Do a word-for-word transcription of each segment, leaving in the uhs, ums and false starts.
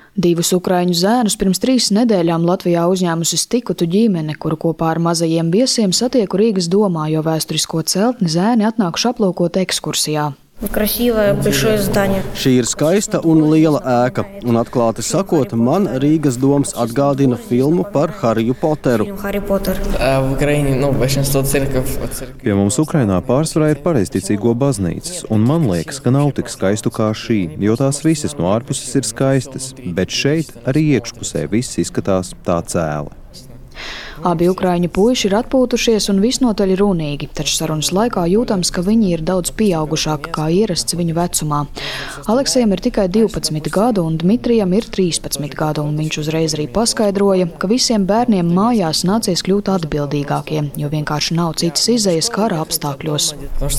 Divus ukraiņu zēnus pirms trīs nedēļām Latvijā uzņēmusi Stikutu ģimene, kuru kopā ar mazajiem viesiem satieku Rīgas domā, jo vēsturisko celtni zēni atnākuši aplūkot ekskursijā. Šī ir skaista un liela ēka, un atklāti sakot, man Rīgas doms atgādina filmu par Hariju Poteru. Pie mums Ukrainā pārsvarā ir pareizticīgo baznīcas, un man liekas, ka nav tik skaistu kā šī, jo tās visas no ārpuses ir skaistas, bet šeit arī iekšpusē viss izskatās tā cēli. Abi ukraiņu puiši ir atpūtušies un visnotaļ runīgi, taču sarunas laikā jūtams, ka viņi ir daudz pieaugušāki kā ierasts viņu vecumā. Aleksejam ir tikai divpadsmit gadu un Dmitrijam ir trīspadsmit gadu, un viņš uzreiz arī paskaidroja, ka visiem bērniem mājās nācies kļūt atbildīgākiem, jo vienkārši nav citas izejas kara apstākļos.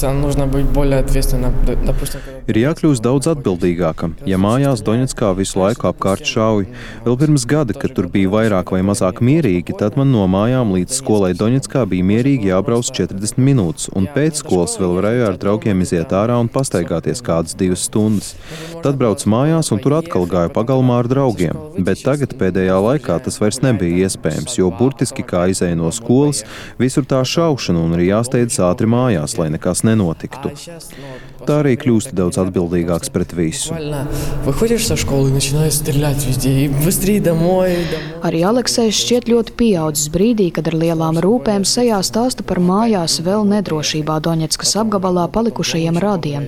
Ir jākļūst daudz atbildīgākam, ja mājās Doņetskā visu laiku apkārt šauj. Vēl pirms gada, kad tur bija vairāk vai mazāk mierīgi, tad man no mājām līdz skolai Doņetskā bija mierīgi jābrauc četrdesmit minūtes, un pēc skolas vēl varēju ar draugiem iziet ārā un pastaigāties kādas divas stundas. Tad braucu mājās un tur atkal gāju pagalmā ar draugiem, bet tagad pēdējā laikā tas vairs nebija iespējams, jo burtiski kā izēja no skolas, visur tā šaušana un arī jāsteidzas ātri mājās, lai nekas nenotiktu. Tā arī kļūst daudz atbildīgāks pret visu. Arī Aleksejs šķiet ļoti pieaudzis brīdī, kad ar lielām rūpēm sejā stāsta par mājās vēl nedrošībā Doņetskas apgabalā palikušajiem radiem.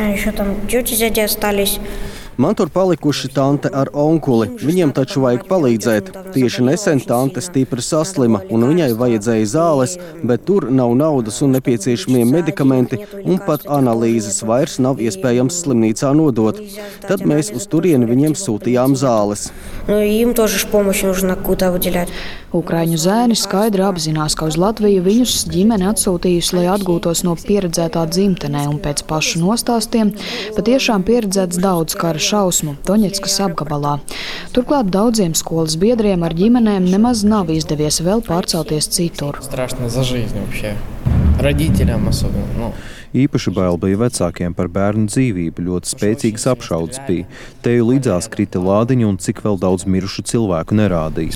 Man tur palikuši tante ar onkuli. Viņiem taču vajag palīdzēt. Tieši nesen tante stipri saslima, un viņai vajadzēja zāles, bet tur nav naudas un nepieciešamie medikamenti, un pat analīzes vairs nav iespējams slimnīcā nodot. Tad mēs uz turieni viņiem sūtījām zāles. Ukraiņu zēni skaidri apzinās, ka uz Latviju viņus ģimene atsūtījusi, lai atgūtos no pieredzētā dzimtenē, un pēc pašu nostāstiem patiešām pieredzēts daudz kara šausmu Doņetskas apgabalā. Turklāt daudziem skolas biedriem ar ģimenēm nemaz nav izdevies vēl pārcelties citur. Īpaši bail bija vecākiem par bērnu dzīvību, ļoti spēcīgas apšaudes bija. Teju līdzās krita lādiņi un cik vēl daudz mirušu cilvēku nerādīja.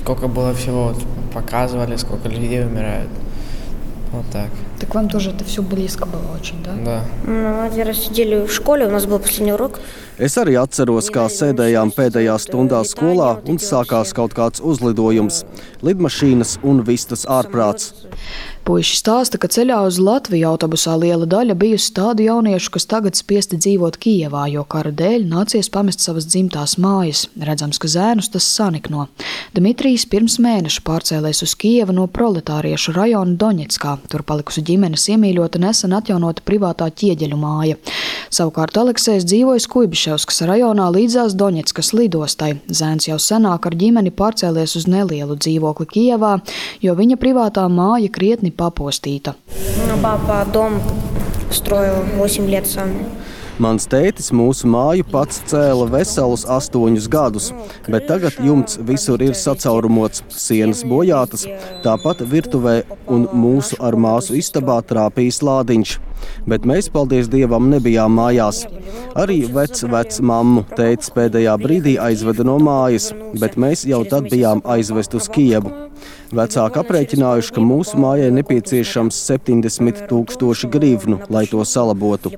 Вот так. Так вам тоже это все близко было очень, да? Да. Ну, один раз сидели в школе, у нас был последний урок. Es arī atceros, kā sēdējām pēdējā stundā skolā un sākās kaut kāds uzlidojums. Lidmašīnas un vistas ārprāts. Puiši stāsta, ka ceļā uz Latviju autobusā liela daļa bijusi tādu jauniešu, kas tagad spiesti dzīvot Kijevā, jo kara dēļ nācies pamest savas dzimtās mājas. Redzams, ka zēnus tas sanikno. Dmitrijs pirms mēneša pārcēlēs uz Kijevu no proletāriešu rajona Doņetskā. Tur palikusi ģimenes iemīļota nesen atjaunota privātā ķieģeļu māja. Savukārt Aleksejs dzīvojas Kuibiševskas rajonā līdzās Doņetskas lidostai. Zēns jau senāk ar ģimeni pārcēlies uz nelielu dzīvokli Kijevā, jo viņa privātā māja krietni papostīta. Mans tētis mūsu māju pats cēla veselus astoņus gadus, bet tagad jumts visur ir sacaurumots, sienas bojātas, tāpat virtuvē un mūsu ar māsu istabā trāpījis lādiņš. Bet mēs, paldies Dievam, nebijām mājās. Arī vec, vec mammu tētis pēdējā brīdī aizveda no mājas, bet mēs jau tad bijām aizvest uz Kijevu. Vecāki aprēķinājuši, ka mūsu mājai nepieciešams septiņdesmit tūkstoši grivnu, lai to salabotu.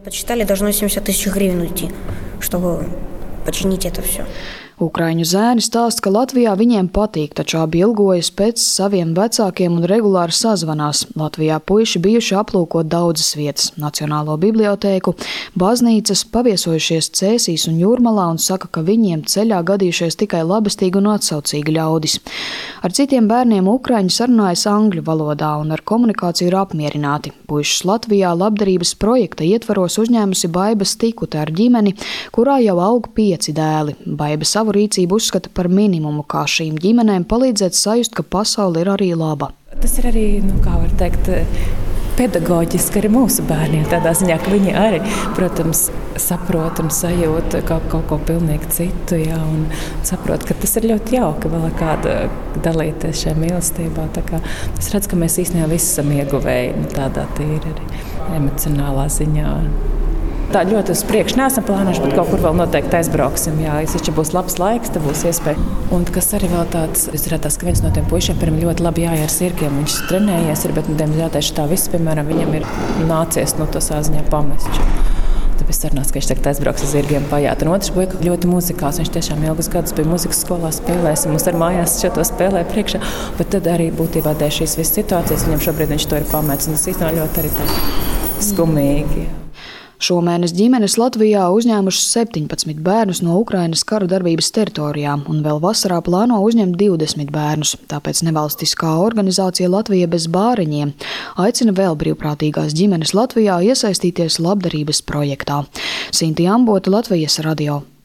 Ukraiņu zēni stāsta, ka Latvijā viņiem patīk, taču abi ilgojas pēc saviem vecākiem un regulāri sazvanās. Latvijā puiši bijuši aplūkot daudzas vietas – Nacionālo bibliotēku, baznīcas, paviesojušies Cēsīs un Jūrmalā un saka, ka viņiem ceļā gadījušies tikai labestīgi un atsaucīgi ļaudis. Ar citiem bērniem ukraiņi sarunājas angļu valodā un ar komunikāciju ir apmierināti. Puišus Latvijā labdarības projekta ietvaros uzņēmusi Baiba Stikuta ar ģimeni, kurā jau aug pieci dēli. Baiba savu rīcību uzskata par minimumu, kā šīm ģimenēm palīdzēt sajust, ka pasaule ir arī laba. Tas ir arī, nu, kā var teikt, pedagoģiski arī mūsu bērniem, tādā ziņā, ka viņi arī, protams, saprot un sajūt kaut, kaut ko pilnīgi citu, jā, un saprot, ka tas ir ļoti jauki vēl kāda dalīties šajā mīlestībā. Tā kā es redzu, ka mēs īstenībā visi esam ieguvēji, nu, tādā tīri arī emocionālā ziņā. Tā ļoti uz priekšu neesam plānojuši, bet kaut kur vēl noteikti aizbrauksim. Jā, ja būs labs laiks, tad būs iespēja. Un kas arī vēl tāds, es redzu, ka viens no tiem puišiem pirms ļoti labi jāja ar sirgiem. Viņš trenējies, ir, bet diemžēl tieši tā viss, piemēram, viņam ir nācies no to sāziņā pamest. Tāpēc sarunās, ka viņš tagad aizbrauks ar zirgiem pajāt. Un otrs puika ļoti muzikās. Viņš tiešām ilgus gadus bija muzikas skolā spēlējis. Mums ar mājās šo to spēlē priekšā. Bet tad arī būtībā dēļ šīs visas situācijas viņam šobrīd viņš to ir pametis. Un tas īstenībā ļoti arī tā skumīgi. Šomēnes ģimenes Latvijā uzņēmušas septiņpadsmit bērnus no Ukrainas karu darbības teritorijām un vēl vasarā plāno uzņemt divdesmit bērnus. Tāpēc nevalstiskā organizācija Latvija bez bāriņiem aicina vēl brīvprātīgās ģimenes Latvijā iesaistīties labdarības projektā. Sinti Ambota, Latvijas radio.